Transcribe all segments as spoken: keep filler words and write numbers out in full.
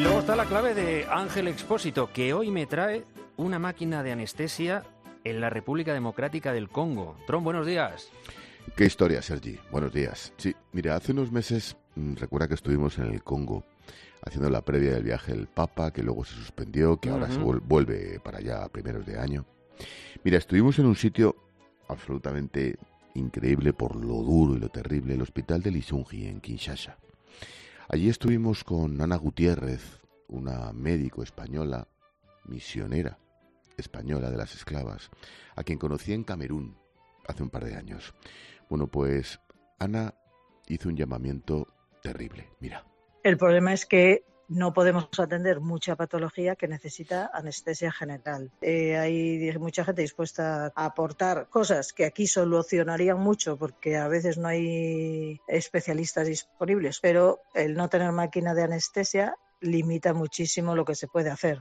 luego está la clave de Ángel Expósito, que hoy me trae una máquina de anestesia en la República Democrática del Congo. Tron, buenos días. Qué historia, Sergi. Buenos días. Sí, mira, hace unos meses, recuerda que estuvimos en el Congo haciendo la previa del viaje del Papa, que luego se suspendió, que ahora uh-huh. se vuelve para allá a primeros de año. Mira, estuvimos en un sitio absolutamente increíble por lo duro y lo terrible, el hospital de Lisungi, en Kinshasa. Allí estuvimos con Ana Gutiérrez, una médico española, misionera española de las esclavas, a quien conocí en Camerún hace un par de años. Bueno, pues Ana hizo un llamamiento terrible, mira. El problema es que no podemos atender mucha patología que necesita anestesia general. Eh, hay mucha gente dispuesta a aportar cosas que aquí solucionarían mucho porque a veces no hay especialistas disponibles, pero el no tener máquina de anestesia limita muchísimo lo que se puede hacer.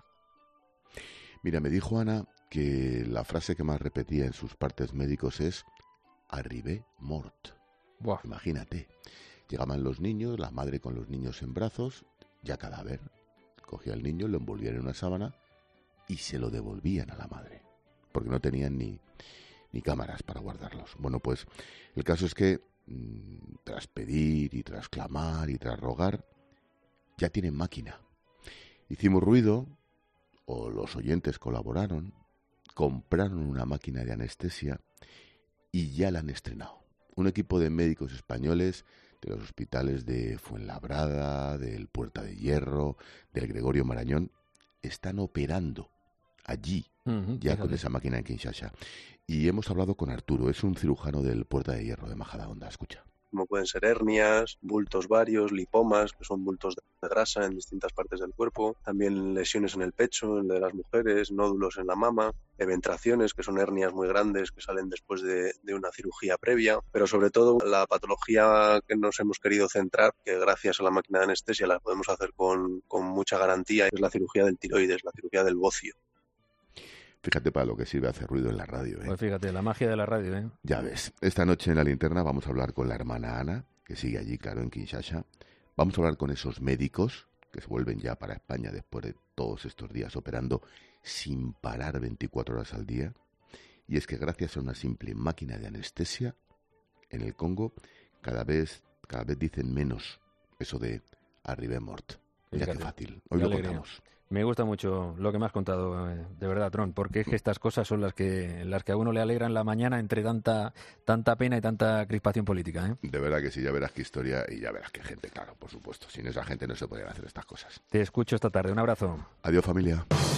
Mira, me dijo Ana que la frase que más repetía en sus partes médicos es «arrivé mort». Buah. Imagínate, llegaban los niños, la madre con los niños en brazos, ya cadáver, cogía al niño, lo envolvían en una sábana y se lo devolvían a la madre, porque no tenían ni, ni cámaras para guardarlos. Bueno, pues el caso es que mmm, tras pedir y tras clamar y tras rogar, ya tienen máquina. Hicimos ruido, o los oyentes colaboraron, compraron una máquina de anestesia y ya la han estrenado. Un equipo de médicos españoles de los hospitales de Fuenlabrada, del Puerta de Hierro, del Gregorio Marañón, están operando allí, uh-huh, ya fíjate. Con esa máquina en Kinshasa. Y hemos hablado con Arturo, es un cirujano del Puerta de Hierro de Majadahonda, escucha. Como pueden ser hernias, bultos varios, lipomas, que son bultos de grasa en distintas partes del cuerpo, también lesiones en el pecho, en el de las mujeres, nódulos en la mama, eventraciones, que son hernias muy grandes que salen después de, de una cirugía previa, pero sobre todo la patología que nos hemos querido centrar, que gracias a la máquina de anestesia la podemos hacer con, con mucha garantía, es la cirugía del tiroides, la cirugía del bocio. Fíjate para lo que sirve hacer ruido en la radio, ¿eh? Pues fíjate, la magia de la radio, ¿eh? Ya ves. Esta noche en La Linterna vamos a hablar con la hermana Ana, que sigue allí, claro, en Kinshasa. Vamos a hablar con esos médicos que se vuelven ya para España después de todos estos días operando sin parar veinticuatro horas al día. Y es que gracias a una simple máquina de anestesia, en el Congo, cada vez, cada vez dicen menos eso de arrivé mort. Mira qué fácil. Hoy lo contamos. Me gusta mucho lo que me has contado, de verdad, Tron, porque es que estas cosas son las que las que a uno le alegran la mañana entre tanta tanta pena y tanta crispación política, ¿eh? De verdad que sí, ya verás qué historia y ya verás qué gente, claro, por supuesto. Sin esa gente no se podrían hacer estas cosas. Te escucho esta tarde, un abrazo. Adiós, familia.